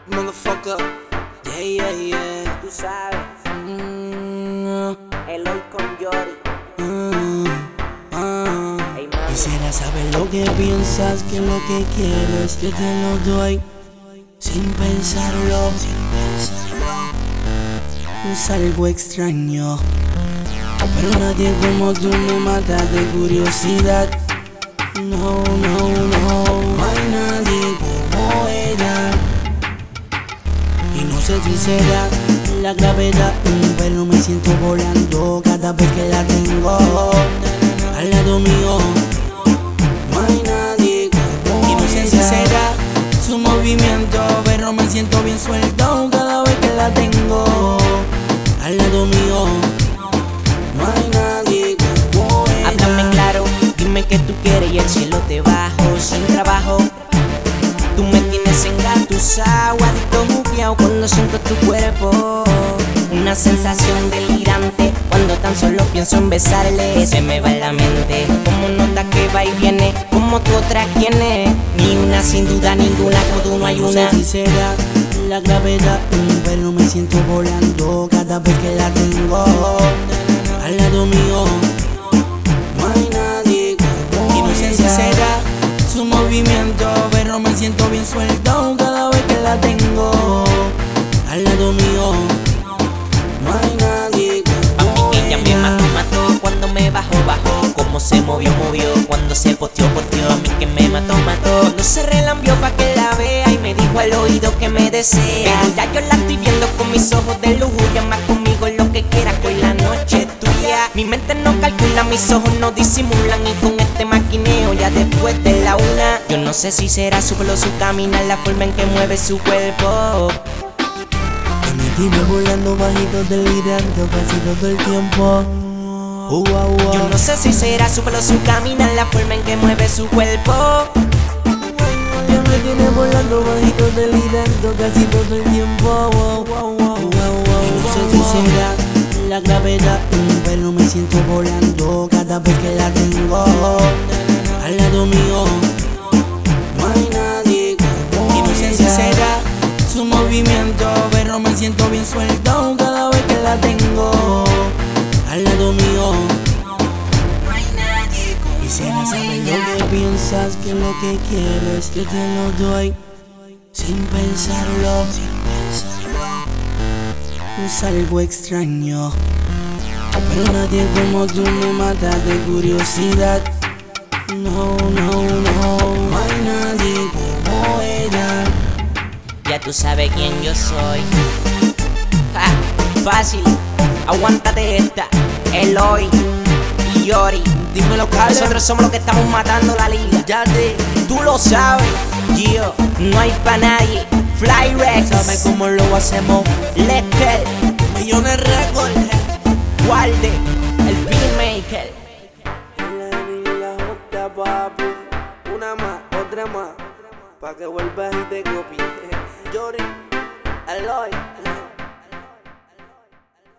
Motherfucker. Yeah, yeah, yeah. Tú sabes, Mm, Eloy con Yori. Ey, mami. Quisiera saber lo que piensas, que lo que quieres, yo te lo doy. Sin pensarlo, es algo extraño. Pero nadie como tú me mata de curiosidad. No, no, no, no hay nadie como ella. Y no sé si será la gravedad, pero me siento volando cada vez que la tengo al lado mío. No hay nadie como ella. Y no sé si será su movimiento, pero me siento bien suelto cada vez que la tengo al lado mío. No hay nadie como ella. Háblame claro, dime que tú quieres y el cielo te bajo sin trabajo. Tú me tienes engatusado, adicto jugueado cuando siento tu cuerpo. Una sensación delirante cuando tan solo pienso en besarle. Se me va en la mente como nota que va y viene, como tu otra quienes. Ni una, sin duda ninguna, como no hay No una. sé si será la gravedad, pero me siento volando cada vez que la tengo al lado mío. No hay nadie como ella. Y no sé si será su movimiento, pero me siento bien suelto cada vez que la tengo al lado mío. No hay nadie como Ella me mató cuando me bajó. Como se movió, cuando se posteó. A mí que me mató. Cuando se relambió pa' que la vea y me dijo al oído que me desea. Pero ya yo la estoy viendo con mis ojos de lujuria. Más conmigo lo que quiera, que hoy la noche es tuya. Mi mente no calcula, mis ojos no disimulan. Y con este maquineo ya después de la una. Yo no sé si será su pelo, su caminar, la forma en que mueve su cuerpo. que me tiene volando bajito, delirando casi todo el tiempo. Yo no sé si será su pelo, su caminar, la forma en que mueve su cuerpo. Que me tiene volando bajito, delirando casi todo el tiempo. Y no sé si será la gravedad, pero me siento volando cada vez que la tengo al lado mío. No hay nadie como ella. Y no sé si será su movimiento, pero me siento bien suelto cada vez que la tengo al lado mío. Quisiera saber lo que piensas, que lo que quieres, yo te lo doy sin pensarlo. Es algo extraño, pero nadie como tú me mata de curiosidad. No, no, no, no hay nadie como ella. Ya tú sabes quién yo soy. Ja, fácil, aguántate esta. Eloy y Yori. Dímelo, Carlos. Nosotros somos los que estamos matando la liga. Ya te, Tú lo sabes. Yo, no hay pa' nadie. Fly Rex, sabes cómo lo hacemos. Lester, Millones récord. Walde, el beatmaker. La otra, papi. Una más, otra más. Pa' que vuelvas y te copies. Yori, Eloy.